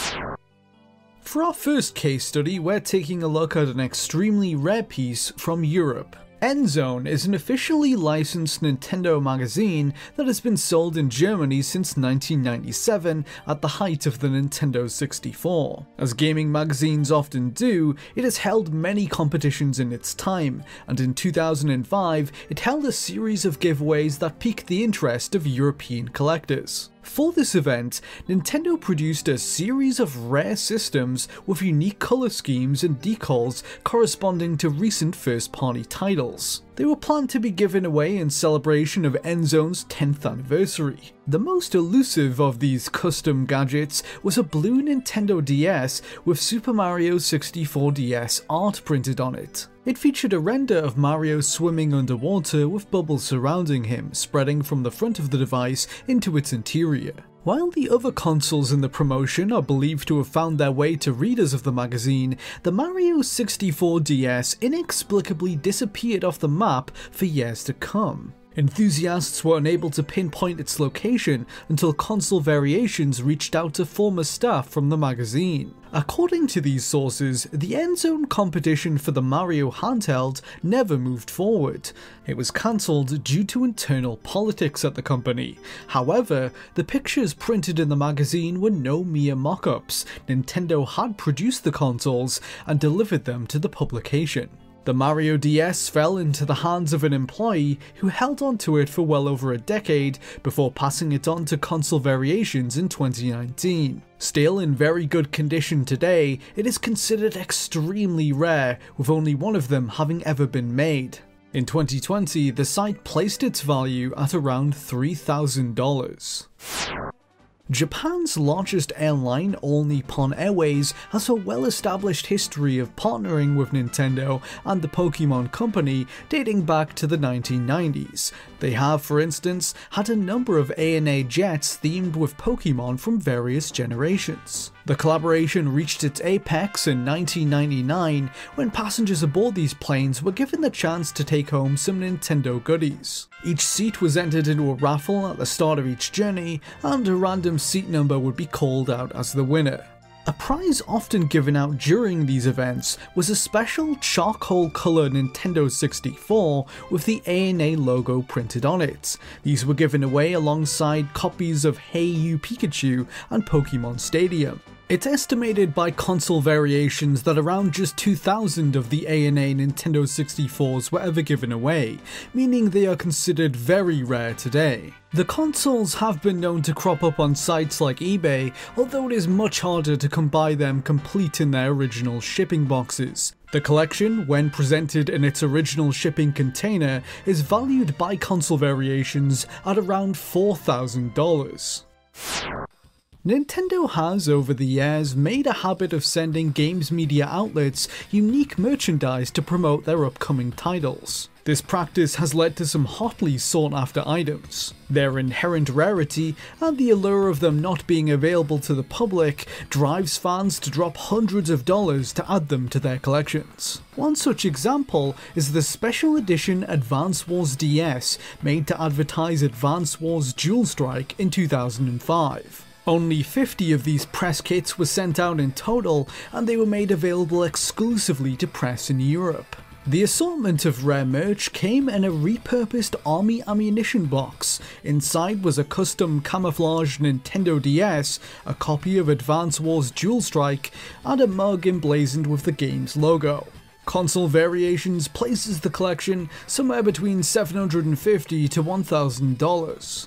For our first case study, we're taking a look at an extremely rare piece from Europe. N-Zone is an officially licensed Nintendo magazine that has been sold in Germany since 1997 at the height of the Nintendo 64. As gaming magazines often do, it has held many competitions in its time, and in 2005 it held a series of giveaways that piqued the interest of European collectors. For this event, Nintendo produced a series of rare systems with unique colour schemes and decals corresponding to recent first-party titles. They were planned to be given away in celebration of N-Zone's 10th anniversary. The most elusive of these custom gadgets was a blue Nintendo DS with Super Mario 64 DS art printed on it. It featured a render of Mario swimming underwater with bubbles surrounding him, spreading from the front of the device into its interior. While the other consoles in the promotion are believed to have found their way to readers of the magazine, the Mario 64 DS inexplicably disappeared off the map for years to come. Enthusiasts were unable to pinpoint its location until Console Variations reached out to former staff from the magazine. According to these sources, the N-Zone competition for the Mario handheld never moved forward. It was cancelled due to internal politics at the company. However, the pictures printed in the magazine were no mere mock-ups. Nintendo had produced the consoles and delivered them to the publication. The Mario DS fell into the hands of an employee who held onto it for well over a decade before passing it on to Console Variations in 2019. Still in very good condition today, it is considered extremely rare, with only one of them having ever been made. In 2020, the site placed its value at around $3,000. Japan's largest airline, All Nippon Airways, has a well-established history of partnering with Nintendo and the Pokemon Company dating back to the 1990s. They have, for instance, had a number of ANA jets themed with Pokemon from various generations. The collaboration reached its apex in 1999 when passengers aboard these planes were given the chance to take home some Nintendo goodies. Each seat was entered into a raffle at the start of each journey, and a random seat number would be called out as the winner. A prize often given out during these events was a special charcoal colour Nintendo 64 with the ANA logo printed on it. These were given away alongside copies of Hey You Pikachu and Pokemon Stadium. It's estimated by Console Variations that around just 2,000 of the ANA Nintendo 64s were ever given away, meaning they are considered very rare today. The consoles have been known to crop up on sites like eBay, although it is much harder to come by them complete in their original shipping boxes. The collection, when presented in its original shipping container, is valued by Console Variations at around $4,000. Nintendo has, over the years, made a habit of sending games media outlets unique merchandise to promote their upcoming titles. This practice has led to some hotly sought after items. Their inherent rarity and the allure of them not being available to the public drives fans to drop hundreds of dollars to add them to their collections. One such example is the special edition Advance Wars DS made to advertise Advance Wars Dual Strike in 2005. Only 50 of these press kits were sent out in total, and they were made available exclusively to press in Europe. The assortment of rare merch came in a repurposed army ammunition box. Inside was a custom camouflaged Nintendo DS, a copy of Advance Wars Dual Strike, and a mug emblazoned with the game's logo. Console Variations places the collection somewhere between $750 to $1,000.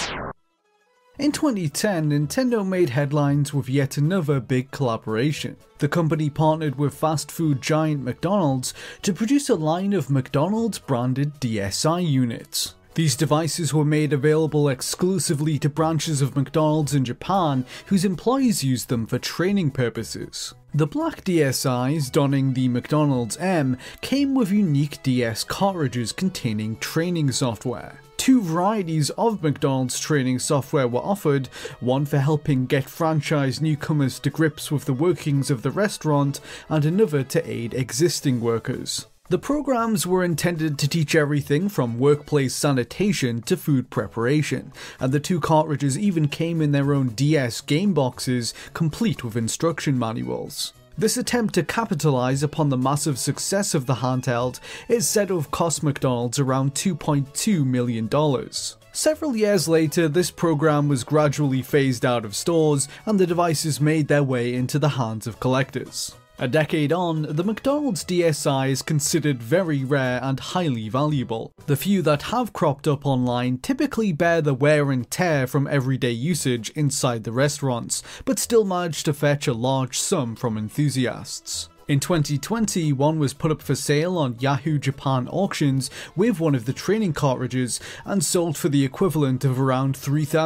In 2010, Nintendo made headlines with yet another big collaboration. The company partnered with fast food giant McDonald's to produce a line of McDonald's branded DSi units. These devices were made available exclusively to branches of McDonald's in Japan, whose employees used them for training purposes. The black DSi's, donning the McDonald's M, came with unique DS cartridges containing training software. Two varieties of McDonald's training software were offered, one for helping get franchise newcomers to grips with the workings of the restaurant, and another to aid existing workers. The programs were intended to teach everything from workplace sanitation to food preparation, and the two cartridges even came in their own DS game boxes, complete with instruction manuals. This attempt to capitalize upon the massive success of the handheld is said to have cost McDonald's around $2.2 million. Several years later, this program was gradually phased out of stores, and the devices made their way into the hands of collectors. A decade on, the McDonald's DSi is considered very rare and highly valuable. The few that have cropped up online typically bear the wear and tear from everyday usage inside the restaurants, but still manage to fetch a large sum from enthusiasts. In 2020, one was put up for sale on Yahoo Japan auctions with one of the training cartridges and sold for the equivalent of around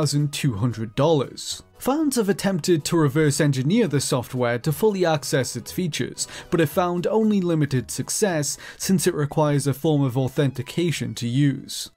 $3,200. Fans have attempted to reverse engineer the software to fully access its features, but have found only limited success since it requires a form of authentication to use.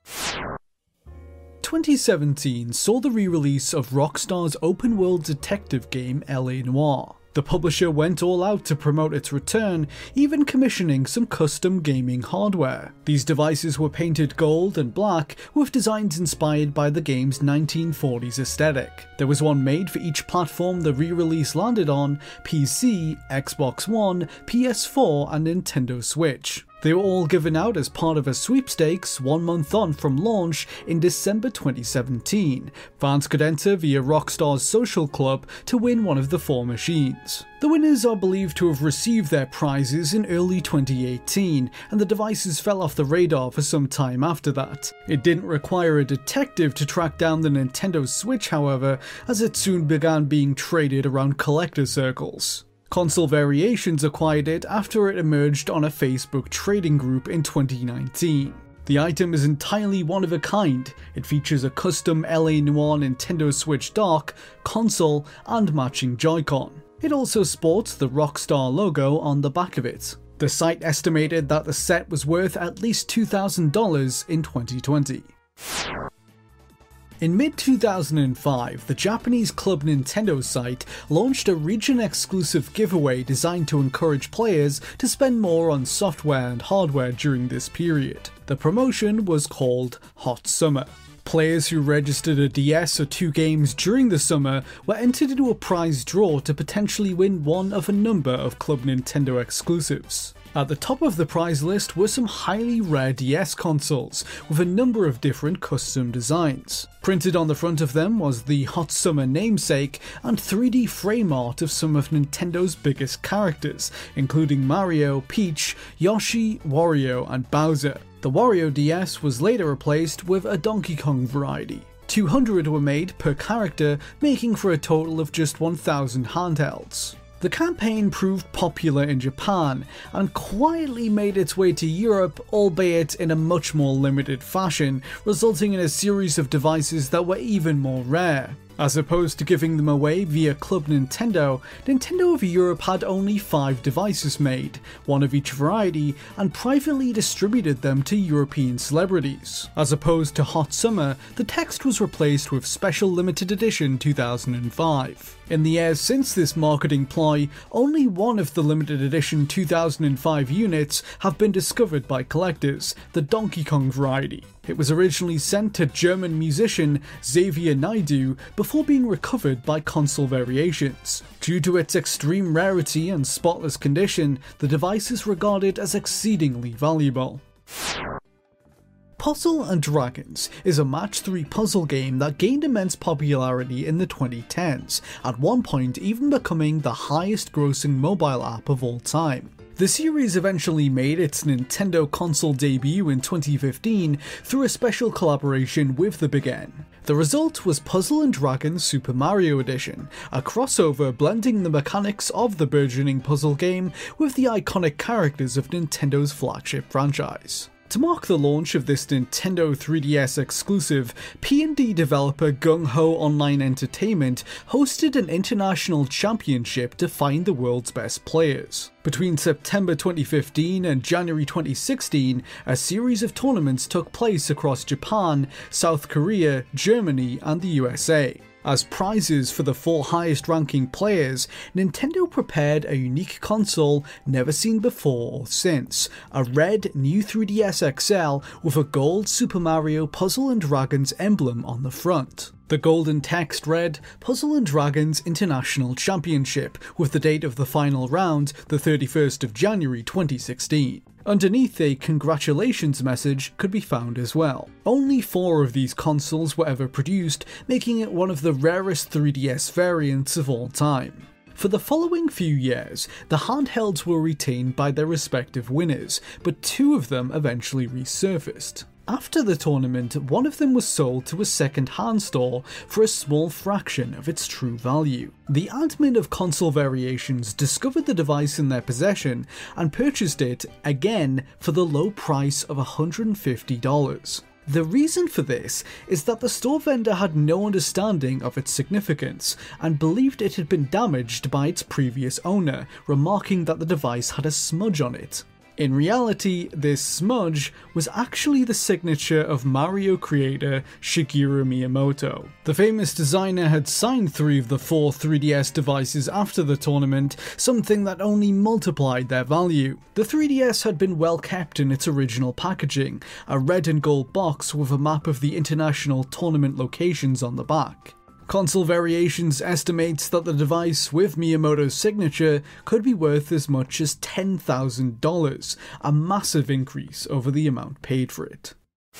2017 saw the re-release of Rockstar's open-world detective game L.A. Noire. The publisher went all out to promote its return, even commissioning some custom gaming hardware. These devices were painted gold and black, with designs inspired by the game's 1940s aesthetic. There was one made for each platform the re-release landed on: PC, Xbox One, PS4 and Nintendo Switch. They were all given out as part of a sweepstakes 1 month on from launch in December 2017. Fans could enter via Rockstar's social club to win one of the 4 machines. The winners are believed to have received their prizes in early 2018, and the devices fell off the radar for some time after that. It didn't require a detective to track down the Nintendo Switch, however, as it soon began being traded around collector circles. Console Variations acquired it after it emerged on a Facebook trading group in 2019. The item is entirely one of a kind. It features a custom L.A. Noire Nintendo Switch dock, console, and matching Joy-Con. It also sports the Rockstar logo on the back of it. The site estimated that the set was worth at least $2,000 in 2020. In mid-2005, the Japanese Club Nintendo site launched a region-exclusive giveaway designed to encourage players to spend more on software and hardware during this period. The promotion was called Hot Summer. Players who registered a DS or 2 games during the summer were entered into a prize draw to potentially win one of a number of Club Nintendo exclusives. At the top of the prize list were some highly rare DS consoles, with a number of different custom designs. Printed on the front of them was the Hot Summer namesake and 3D frame art of some of Nintendo's biggest characters, including Mario, Peach, Yoshi, Wario and Bowser. The Wario DS was later replaced with a Donkey Kong variety. 200 were made per character, making for a total of just 1,000 handhelds. The campaign proved popular in Japan and quietly made its way to Europe, albeit in a much more limited fashion, resulting in a series of devices that were even more rare. As opposed to giving them away via Club Nintendo, Nintendo of Europe had only 5 devices made, one of each variety, and privately distributed them to European celebrities. As opposed to Hot Summer, the text was replaced with Special Limited Edition 2005. In the years since this marketing ploy, only one of the limited edition 2005 units have been discovered by collectors, the Donkey Kong variety. It was originally sent to German musician Xavier Naidoo before being recovered by Console Variations. Due to its extreme rarity and spotless condition, the device is regarded as exceedingly valuable. Puzzle and Dragons is a match 3 puzzle game that gained immense popularity in the 2010s, at one point even becoming the highest grossing mobile app of all time. The series eventually made its Nintendo console debut in 2015 through a special collaboration with the Big N. The result was Puzzle and Dragons Super Mario Edition, a crossover blending the mechanics of the burgeoning puzzle game with the iconic characters of Nintendo's flagship franchise. To mark the launch of this Nintendo 3DS exclusive, P&D developer Gung Ho Online Entertainment hosted an international championship to find the world's best players. Between September 2015 and January 2016, a series of tournaments took place across Japan, South Korea, Germany, and the USA. As prizes for the 4 highest ranking players, Nintendo prepared a unique console never seen before or since, a red new 3DS XL with a gold Super Mario Puzzle and Dragons emblem on the front. The golden text read, Puzzle and Dragons International Championship, with the date of the final round, the 31st of January 2016. Underneath, a congratulations message could be found as well. Only 4 of these consoles were ever produced, making it one of the rarest 3DS variants of all time. For the following few years, the handhelds were retained by their respective winners, but 2 of them eventually resurfaced. After the tournament, one of them was sold to a second-hand store for a small fraction of its true value. The admin of Console Variations discovered the device in their possession and purchased it, again, for the low price of $150. The reason for this is that the store vendor had no understanding of its significance and believed it had been damaged by its previous owner, remarking that the device had a smudge on it. In reality, this smudge was actually the signature of Mario creator Shigeru Miyamoto. The famous designer had signed 3 of the 4 3DS devices after the tournament, something that only multiplied their value. The 3DS had been well kept in its original packaging, a red and gold box with a map of the international tournament locations on the back. Console Variations estimates that the device with Miyamoto's signature could be worth as much as $10,000, a massive increase over the amount paid for it.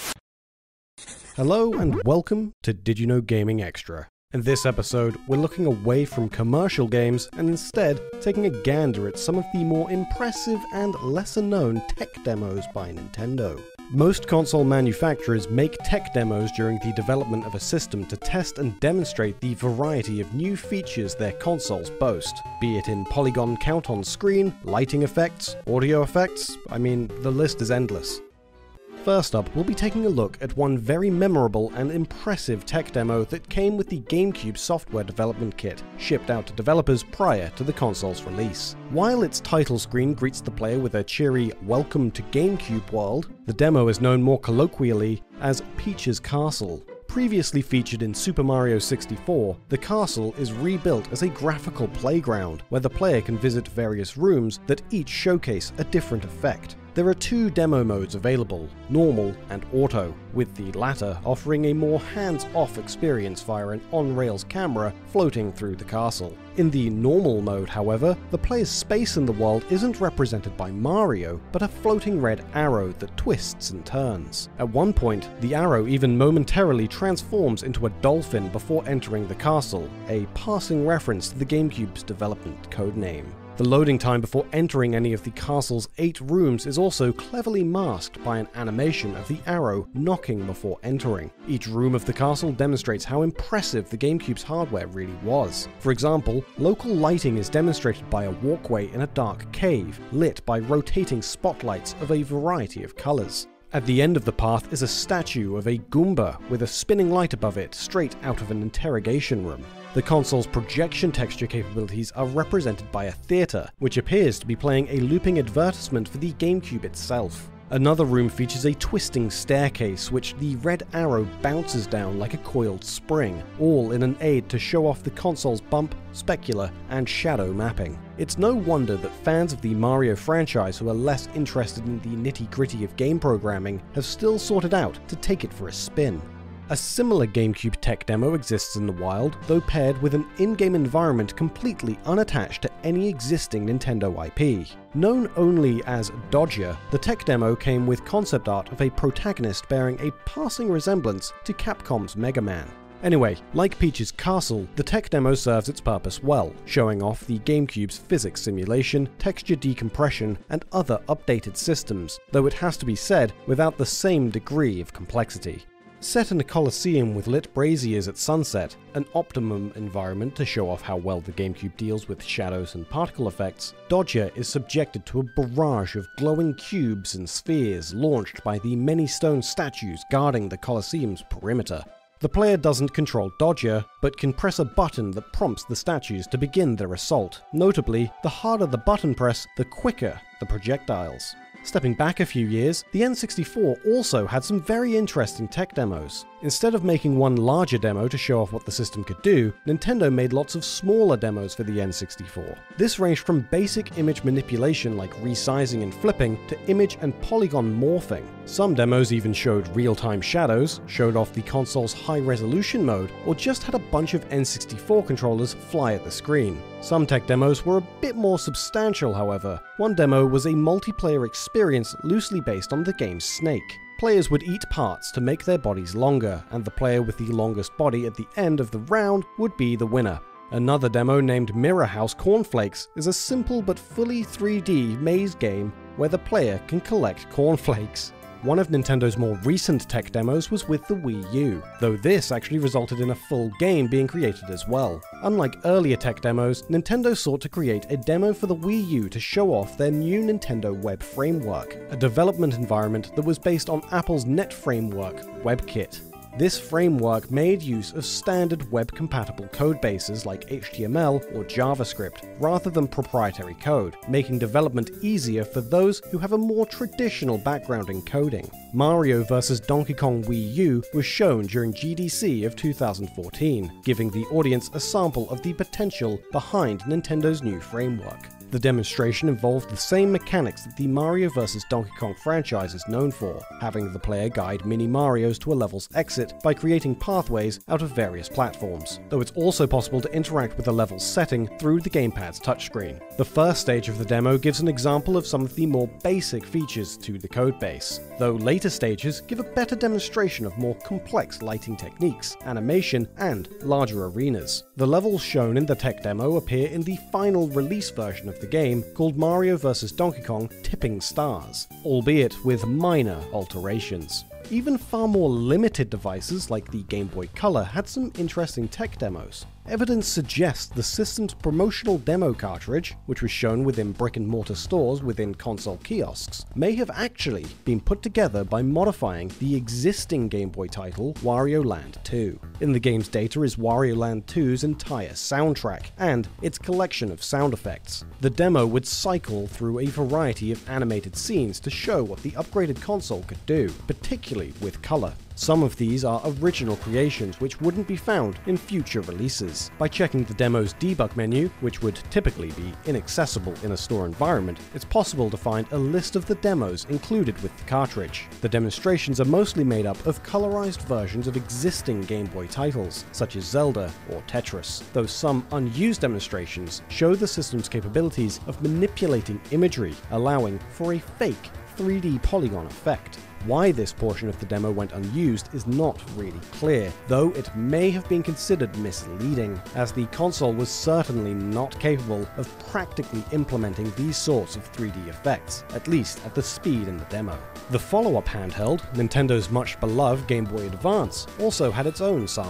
Hello and welcome to Did You Know Gaming Extra. In this episode, we're looking away from commercial games and instead taking a gander at some of the more impressive and lesser known tech demos by Nintendo. Most console manufacturers make tech demos during the development of a system to test and demonstrate the variety of new features their consoles boast, be it in polygon count on screen, lighting effects, audio effects, I mean, the list is endless. First up, we'll be taking a look at one very memorable and impressive tech demo that came with the GameCube software development kit, shipped out to developers prior to the console's release. While its title screen greets the player with a cheery "Welcome to GameCube World," the demo is known more colloquially as Peach's Castle. Previously featured in Super Mario 64, the castle is rebuilt as a graphical playground, where the player can visit various rooms that each showcase a different effect. There are 2 demo modes available, Normal and Auto, with the latter offering a more hands-off experience via an on-rails camera floating through the castle. In the Normal mode, however, the player's space in the world isn't represented by Mario, but a floating red arrow that twists and turns. At one point, the arrow even momentarily transforms into a dolphin before entering the castle, a passing reference to the GameCube's development codename. The loading time before entering any of the castle's 8 rooms is also cleverly masked by an animation of the arrow knocking before entering. Each room of the castle demonstrates how impressive the GameCube's hardware really was. For example, local lighting is demonstrated by a walkway in a dark cave, lit by rotating spotlights of a variety of colors. At the end of the path is a statue of a Goomba with a spinning light above it, straight out of an interrogation room. The console's projection texture capabilities are represented by a theater, which appears to be playing a looping advertisement for the GameCube itself. Another room features a twisting staircase which the red arrow bounces down like a coiled spring, all in an aid to show off the console's bump, specular, and shadow mapping. It's no wonder that fans of the Mario franchise who are less interested in the nitty-gritty of game programming have still sought it out to take it for a spin. A similar GameCube tech demo exists in the wild, though paired with an in-game environment completely unattached to any existing Nintendo IP. Known only as Dodger, the tech demo came with concept art of a protagonist bearing a passing resemblance to Capcom's Mega Man. Anyway, like Peach's Castle, the tech demo serves its purpose well, showing off the GameCube's physics simulation, texture decompression, and other updated systems, though it has to be said, without the same degree of complexity. Set in a coliseum with lit braziers at sunset, an optimum environment to show off how well the GameCube deals with shadows and particle effects, Dodger is subjected to a barrage of glowing cubes and spheres launched by the many stone statues guarding the coliseum's perimeter. The player doesn't control Dodger, but can press a button that prompts the statues to begin their assault. Notably, the harder the button press, the quicker the projectiles. Stepping back a few years, the N64 also had some very interesting tech demos. Instead of making one larger demo to show off what the system could do, Nintendo made lots of smaller demos for the N64. This ranged from basic image manipulation like resizing and flipping to image and polygon morphing. Some demos even showed real-time shadows, showed off the console's high-resolution mode, or just had a bunch of N64 controllers fly at the screen. Some tech demos were a bit more substantial, however. One demo was a multiplayer experience loosely based on the game's Snake. Players would eat parts to make their bodies longer, and the player with the longest body at the end of the round would be the winner. Another demo named Mirror House Cornflakes is a simple but fully 3D maze game where the player can collect cornflakes. One of Nintendo's more recent tech demos was with the Wii U, though this actually resulted in a full game being created as well. Unlike earlier tech demos, Nintendo sought to create a demo for the Wii U to show off their new Nintendo Web Framework, a development environment that was based on Apple's Net Framework, WebKit. This framework made use of standard web-compatible codebases like HTML or JavaScript, rather than proprietary code, making development easier for those who have a more traditional background in coding. Mario vs. Donkey Kong Wii U was shown during GDC of 2014, giving the audience a sample of the potential behind Nintendo's new framework. The demonstration involved the same mechanics that the Mario vs. Donkey Kong franchise is known for, having the player guide mini Marios to a level's exit by creating pathways out of various platforms, though it's also possible to interact with the level's setting through the gamepad's touchscreen. The first stage of the demo gives an example of some of the more basic features to the codebase, though later stages give a better demonstration of more complex lighting techniques, animation, and larger arenas. The levels shown in the tech demo appear in the final release version of the game, called Mario vs. Donkey Kong Tipping Stars, albeit with minor alterations. Even far more limited devices like the Game Boy Color had some interesting tech demos. Evidence suggests the system's promotional demo cartridge, which was shown within brick-and-mortar stores within console kiosks, may have actually been put together by modifying the existing Game Boy title Wario Land 2. In the game's data is Wario Land 2's entire soundtrack and its collection of sound effects. The demo would cycle through a variety of animated scenes to show what the upgraded console could do, particularly with color. Some of these are original creations which wouldn't be found in future releases. By checking the demo's debug menu, which would typically be inaccessible in a store environment, it's possible to find a list of the demos included with the cartridge. The demonstrations are mostly made up of colorized versions of existing Game Boy titles, such as Zelda or Tetris, though some unused demonstrations show the system's capabilities of manipulating imagery, allowing for a fake 3D polygon effect. Why this portion of the demo went unused is not really clear, though it may have been considered misleading, as the console was certainly not capable of practically implementing these sorts of 3D effects, at least at the speed in the demo. The follow-up handheld, Nintendo's much beloved Game Boy Advance, also had its own sampler.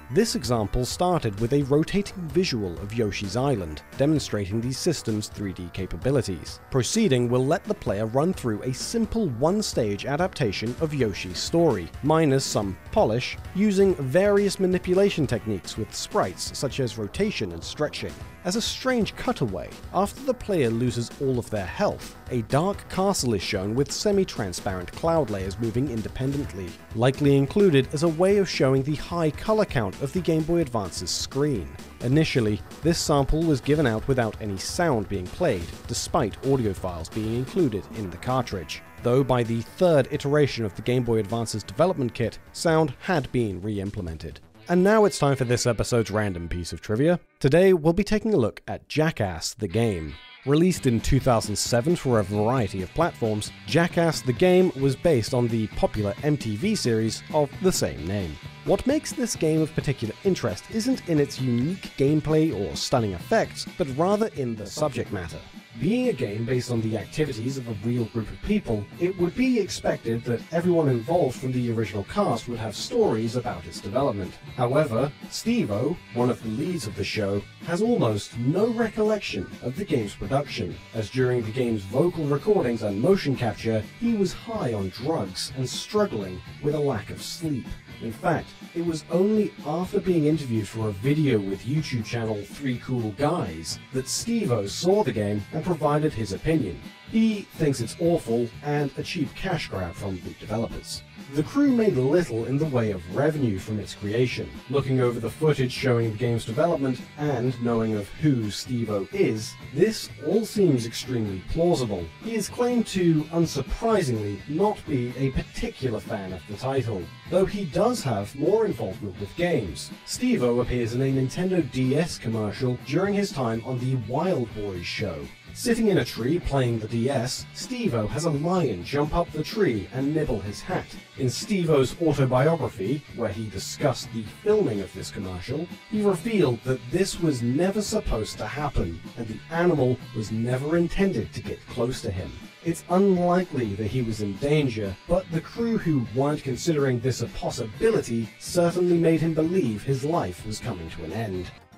This example started with a rotating visual of Yoshi's Island, demonstrating the system's 3D capabilities. Proceeding will let the player run through a simple one-stage adaptation of Yoshi's story, minus some polish, using various manipulation techniques with sprites such as rotation and stretching. As a strange cutaway, after the player loses all of their health, a dark castle is shown with semi-transparent cloud layers moving independently, likely included as a way of showing the high color count of the Game Boy Advance's screen. Initially, this sample was given out without any sound being played, despite audio files being included in the cartridge. Though by the third iteration of the Game Boy Advance's development kit, sound had been re-implemented. And now it's time for this episode's random piece of trivia. Today, we'll be taking a look at Jackass the Game. Released in 2007 for a variety of platforms, Jackass the Game was based on the popular MTV series of the same name. What makes this game of particular interest isn't in its unique gameplay or stunning effects, but rather in the subject matter. Being a game based on the activities of a real group of people, it would be expected that everyone involved from the original cast would have stories about its development. However, Steve-O, one of the leads of the show, has almost no recollection of the game's production, as during the game's vocal recordings and motion capture, he was high on drugs and struggling with a lack of sleep. In fact, it was only after being interviewed for a video with YouTube channel 3 Cool Guys that Steve-O saw the game and provided his opinion. He thinks it's awful and a cheap cash grab from the developers. The crew made little in the way of revenue from its creation. Looking over the footage showing the game's development and knowing of who Steve-O is, this all seems extremely plausible. He is claimed to, unsurprisingly, not be a particular fan of the title, though he does have more involvement with games. Steve-O appears in a Nintendo DS commercial during his time on the Wild Boys show. Sitting in a tree playing the DS, Steve-O has a lion jump up the tree and nibble his hat. In Steve-O's autobiography, where he discussed the filming of this commercial, he revealed that this was never supposed to happen, and the animal was never intended to get close to him. It's unlikely that he was in danger, but the crew who weren't considering this a possibility certainly made him believe his life was coming to an end.